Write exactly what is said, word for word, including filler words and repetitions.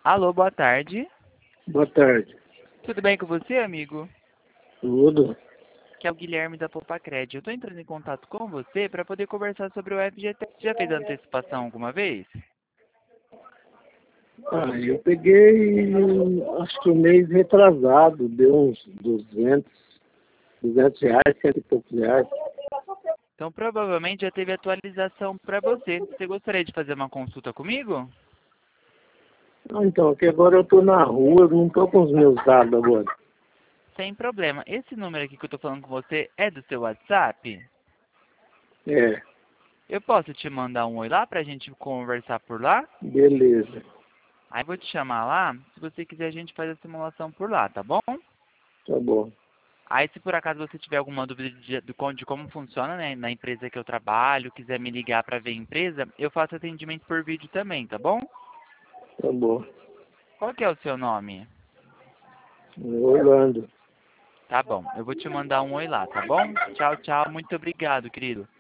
Alô, boa tarde. Boa tarde. Tudo bem com você, amigo? Tudo? Que é o Guilherme da Popacred. Eu estou entrando em contato com você para poder conversar sobre o F G T. Você já fez antecipação alguma vez? Ah, eu peguei, acho que um mês retrasado, deu uns duzentos, duzentos reais, cento e poucos reais. Então, provavelmente já teve atualização para você. Você gostaria de fazer uma consulta comigo? Ah, então, aqui agora eu tô na rua, eu não tô com os meus dados agora. Sem problema. Esse número aqui que eu estou falando com você é do seu WhatsApp? É, Eu posso te mandar um oi lá para a gente conversar por lá? beleza. Aí eu vou te chamar lá. Se você quiser, a gente faz a simulação por lá, tá bom? Tá bom. Aí, se por acaso você tiver alguma dúvida de, de como de como funciona, né, na empresa que eu trabalho, quiser me ligar para ver a empresa, eu faço atendimento por vídeo também, tá bom? Tá bom. Qual que é o seu nome? Orlando. Tá bom, eu vou te mandar um oi lá, tá bom? Tchau, tchau, muito obrigado, querido.